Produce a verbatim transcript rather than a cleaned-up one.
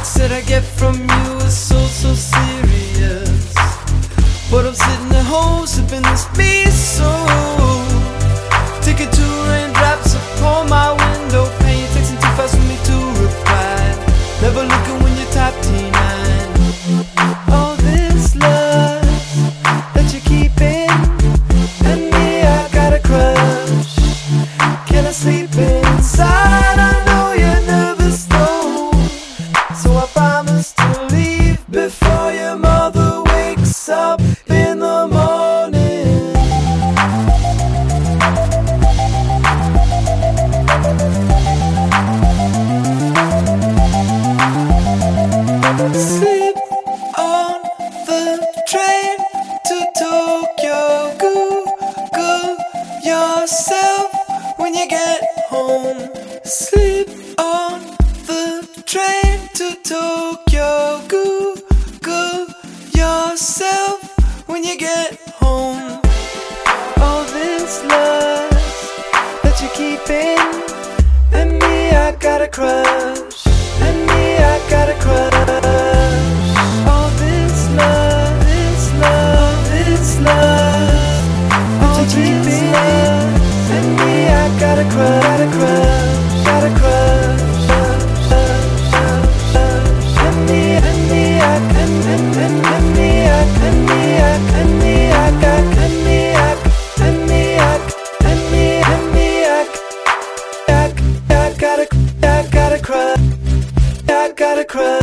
looks that I get from you is so, so serious. But I'm sitting at home sipping this miso. Ticket to raindrops upon my window pane. Texting too fast for me to reply. Never looking when you're top T nine. All this love that you're keeping, and me, I got a crush. Can I sleep inside? I know you're nervous though, so I promise to leave before your mother wakes up in the morning. Sleep on the train to Tokyo. Google yourself when you get home. Sleep on the train to Tokyo. Google yourself when you get home. All this love that you're keeping, and me, I got a crush. And me, I got a crush. All this love, this love, this love that you're keeping, and me, I got a crush, got a crush, got a crush. And me, and me, I, and and and and me, I, and me, I, and me, I got, and me, I, and me, I, and me, and me, I, I, I got a, I got a crush, I got a crush.